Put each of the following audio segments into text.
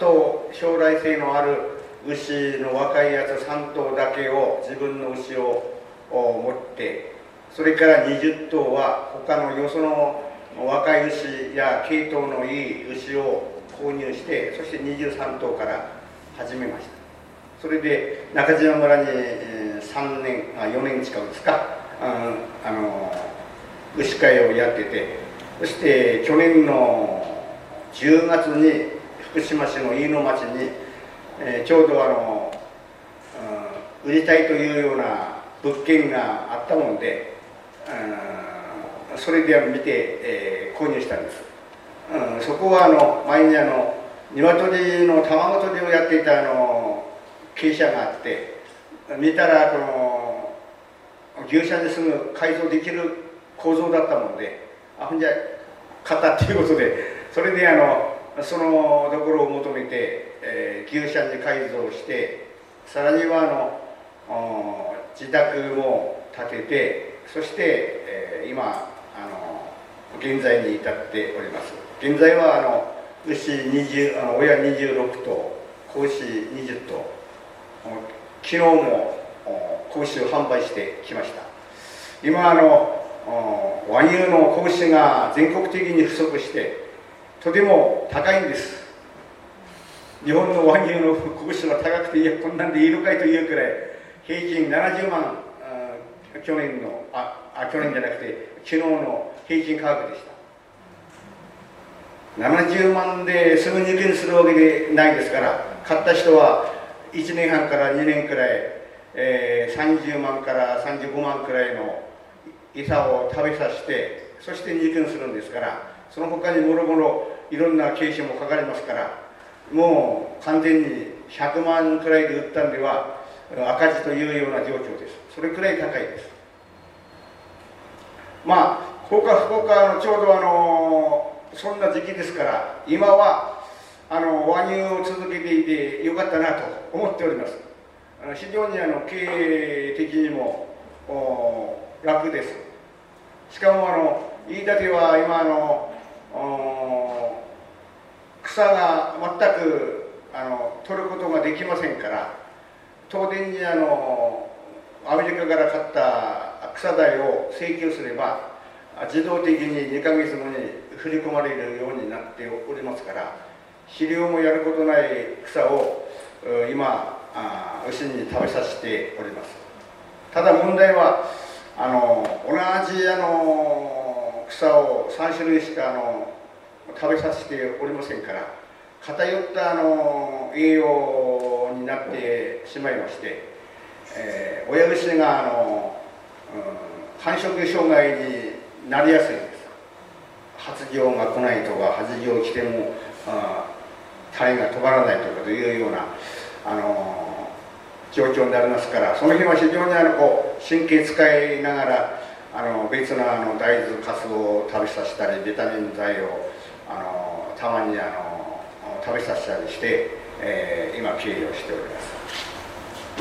と将来性のある牛の若いやつ3頭だけを自分の牛を持って、それから20頭は他のよその若い牛や系統のいい牛を購入して、そして23頭から始めました。それで中島村に4年近くですか、牛飼いをやってて、そして去年の10月に福島市の飯野町に、ちょうど売りたいというような物件があったもんで、それで見て、購入したんです。そこは前に鶏の卵取りをやっていた傾斜があって、見たら牛舎にすぐ改造できる構造だったもんで、ほんじゃ買ったっていうことで、それでそのところを求めて、牛舎に改造して、さらには自宅も建てて、そして、今現在に至っております。現在は牛親26頭、子牛20頭、昨日も子牛を販売してきました。今和牛の子牛が全国的に不足して、とても高いんです。日本の和牛の子牛は高くて、いやこんなんでいいのかいというくらい、平均70万、去年じゃなくて昨日の平均価格でした。70万ですぐ入金するわけでないですから、買った人は1年半から2年くらい、30万から35万くらいの餌を食べさせて、そして入金するんですから、その他にもろもろいろんな経費もかかりますから、もう完全に100万くらいで売ったんでは赤字というような状況です。それくらい高いです。まあ福岡ちょうどそんな時期ですから、今は和牛を続けていてよかったなと思っております。非常に経営的にも楽です。しかも飯舘は今草が全く取ることができませんから、東電にアメリカから買った草代を請求すれば自動的に2ヶ月後に振り込まれるようになっておりますから、肥料もやることない草を今牛に食べさせております。ただ問題は同じ草を3種類しか食べさせておりませんから、偏った栄養になってしまいまして、親牛が繁殖障害になりやすいんです。発情が来ないとか、発情来ても種が止まらないとかというような状況になりますから、その辺は非常に神経使いながら別な大豆カスを食べさせたり、ビタミン剤をたまに食べさせたりして、今経営をしております。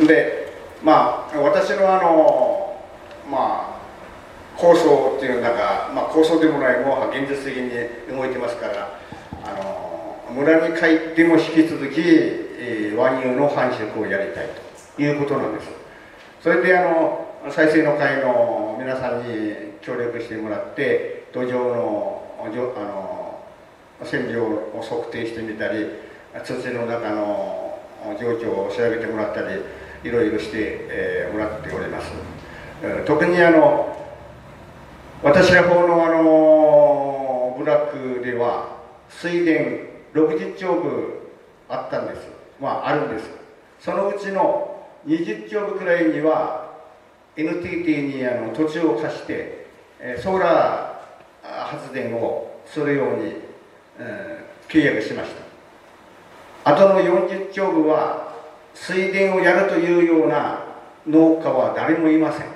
で私の構想っていうのが、構想でもない、もう現実的に動いてますから、村に帰っても引き続き、和牛の繁殖をやりたいということなんです。それで再生の会の皆さんに協力してもらって、土壌の線量を測定してみたり、土の中の状況を調べてもらったり、いろいろして、もらっております。特に私ら方の部落では水田60丁分あったんです。あるんです。そのうちの20丁分くらいには NTT に土地を貸して、ソーラー発電をするように、契約しました。あとの40丁分は水田をやるというような農家は誰もいません。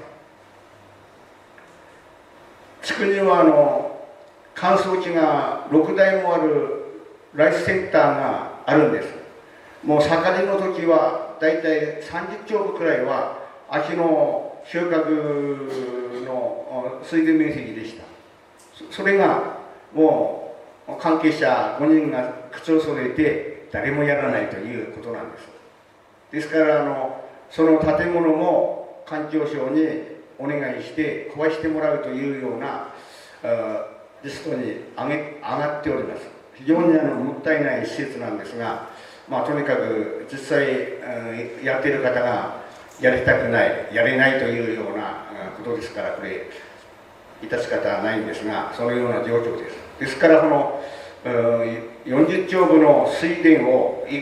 地区には乾燥機が6台もあるライスセンターがあるんです。もう盛りの時はだいたい30丁分くらいは秋の収穫の水田面積でした。それがもう関係者5人が口を揃えて誰もやらないということなんです。ですからその建物も環境省にお願いして壊してもらうというようなリストに上がっております。非常にもったいない施設なんですが、とにかく実際やっている方がやりたくない、やれないというようなことですから、これ致し方はないんですが、そのような状況です。ですから40丁分の水田を一